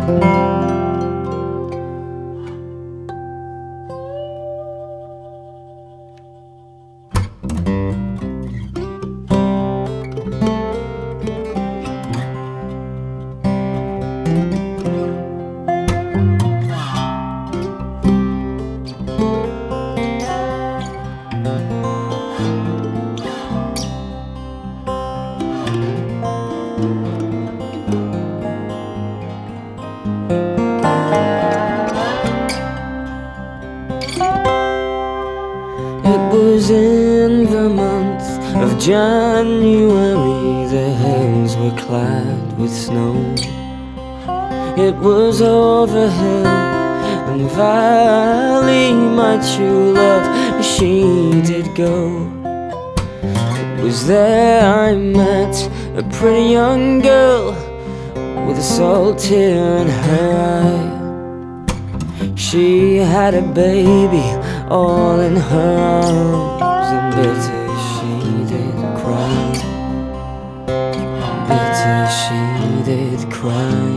It was in the month of January, the hills were clad with snow. It was over hill and valley, my true love, she did go. It was there I met a pretty young girl with a salt tear in her eye. She had a baby all in her arms, and bitter she did cry. Bitter she did cry.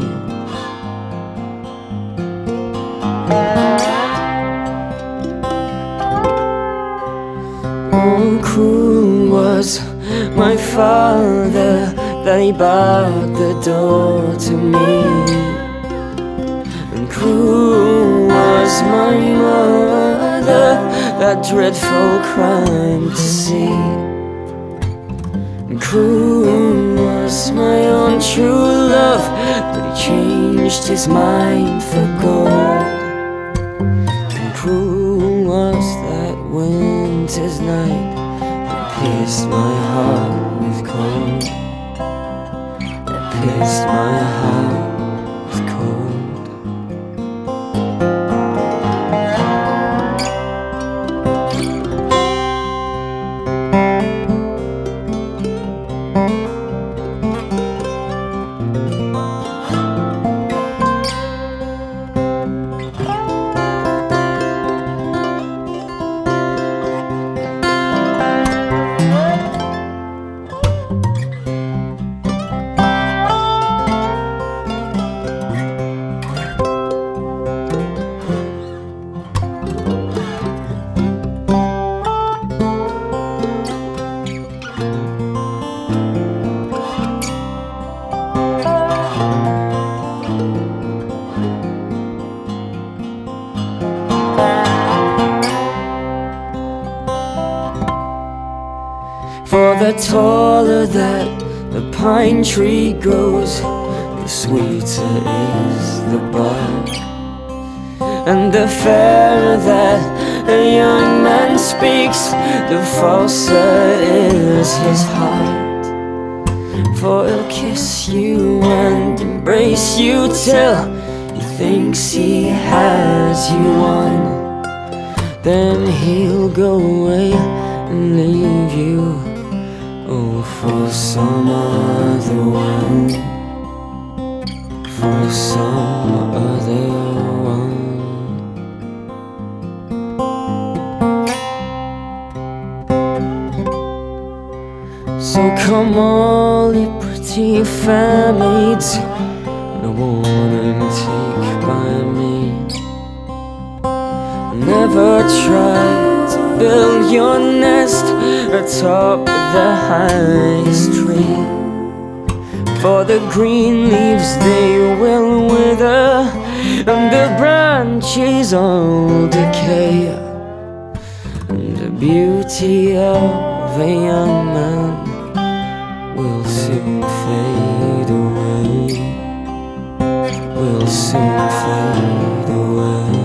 Oh, cruel was my father that he barred the door to me, and cruel was my mother, that dreadful crime to see. And cruel was my own true love, but he changed his mind for gold. And cruel was that winter's night that pierced my heart with cold, that pierced my heart with cold. For the taller that the pine tree grows, the sweeter is the bark, and the fairer that a young man speaks, the falser is his heart. For he'll kiss you and embrace you till he thinks he has you won. Then he'll go away and leave you, oh, for some other one, for some other one. So come all you pretty fair maids, and a warning take by me. Never try to build your nest atop the highest tree, for the green leaves they will wither, and the branches all decay, and the beauty of a young man will soon fade away, will soon fade away.